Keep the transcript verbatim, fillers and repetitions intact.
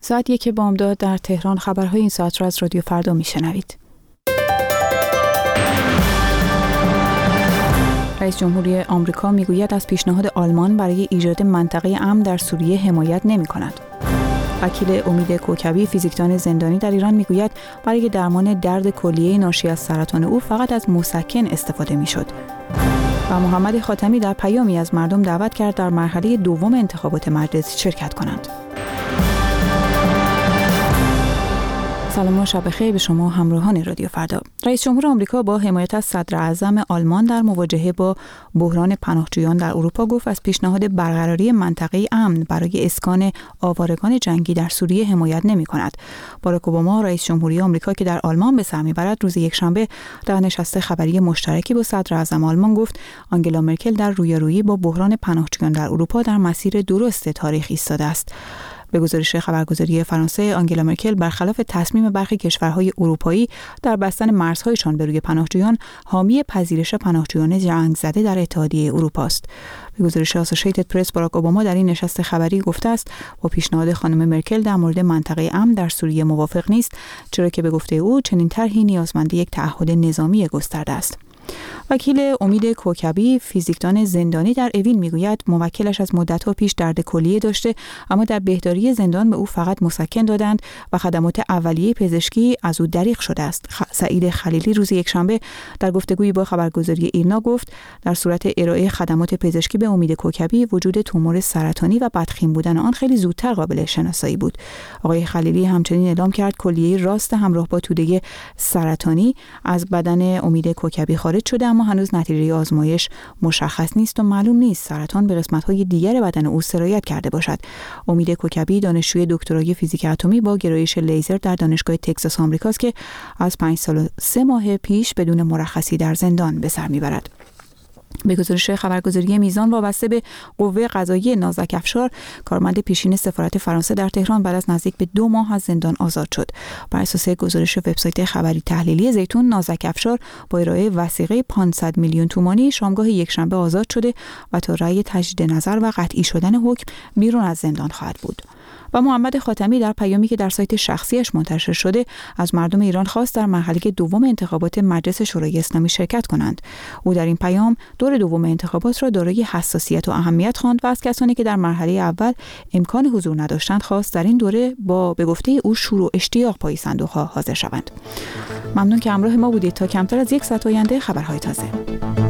ساعت یک بامداد در تهران. خبرهای این ساعت را از رادیو فردا میشنوید. رئیس جمهوری آمریکا میگوید از پیشنهاد آلمان برای ایجاد منطقه امن در سوریه حمایت نمی‌کند. وکیل امید کوکبی، فیزیکدان زندانی در ایران، میگوید برای درمان درد کلیه ناشی از سرطان او فقط از مسکن استفاده میشد. و محمد خاتمی در پیامی از مردم دعوت کرد در مرحله دوم انتخابات مجلس شرکت کنند. سلام و شب بخیر به شما همراهان رادیو فردا. رئیس جمهور آمریکا با حمایت از صدر اعظم آلمان در مواجهه با بحران پناهجویان در اروپا گفت از پیشنهاد برقراری منطقه امن برای اسکان آوارگان جنگی در سوریه حمایت نمی‌کند. باراک اوباما رئیس جمهوری آمریکا که در آلمان به سر می‌برد روز یکشنبه در نشست خبری مشترکی با صدر اعظم آلمان گفت آنگلا مرکل در رویارویی با بحران پناهجویان در اروپا در مسیر درست تاریخ ایستاده است. به گزارش خبرگزاری فرانسه، آنگلا مرکل برخلاف تصمیم برخی کشورهای اروپایی در بستن مرزهایشان به روی پناهجویان، حامی پذیرش پناهجویان جنگ زده در اتحادیه اروپا است. به گزارش آسوشیتد پرس، باراک اوباما در این نشست خبری گفته است با پیشنهاد خانم مرکل در مورد منطقه امن در سوریه موافق نیست، چرا که به گفته او چنین طرحی نیازمند یک تعهد نظامی گسترده است. وکیل امید کوکبی، فیزیکدان زندانی در اوین، میگوید موکلش از مدت‌ها پیش درد کلیه داشته، اما در بهداری زندان به او فقط مسکن دادند و خدمات اولیه پزشکی از او دریغ شده است. سعید خلیلی روز یکشنبه در گفتگویی با خبرگزاری ایرنا گفت در صورت ارائه خدمات پزشکی به امید کوکبی وجود تومور سرطانی و بدخیم بودن آن خیلی زودتر قابل شناسایی بود. آقای خلیلی همچنین اعلام کرد کلیه راست همراه با توده سرطانی از بدن امید کوکبی خارج شده، اما هنوز نتیجه آزمایش مشخص نیست و معلوم نیست سرطان به قسمت‌های دیگر بدن او سرایت کرده باشد. امید کوکبی دانشجوی دکترای فیزیک اتمی با گرایش لیزر در دانشگاه تگزاس آمریکاست که از پنج سال و سه ماه پیش بدون مرخصی در زندان به سر میبرد. به گزارش خبرگزاری میزان وابسته به قوه قضاییه، نازک افشار، کارمند پیشین سفارت فرانسه در تهران، بعد از نزدیک به دو ماه از زندان آزاد شد. بر اساس گزارش وبسایت خبری تحلیلی زیتون، نازک افشار با ارائه وثیقه پانصد میلیون تومانی شامگاه یکشنبه آزاد شده و تا رأی تجدید نظر و قطعی شدن حکم بیرون از زندان خواهد بود. و محمد خاتمی در پیامی که در سایت شخصیش منتشر شده از مردم ایران خواست در مرحله دوم انتخابات مجلس شورای اسلامی شرکت کنند. او در این پیام دور دوم انتخابات را دارای حساسیت و اهمیت خواند و از کسانی که در مرحله اول امکان حضور نداشتند خواست در این دوره با به گفته او شور و اشتیاق پای صندوق‌ها حاضر شوند. ممنون که همراه ما بودید. تا کمتر از یک ساعت آینده خبرهای تازه.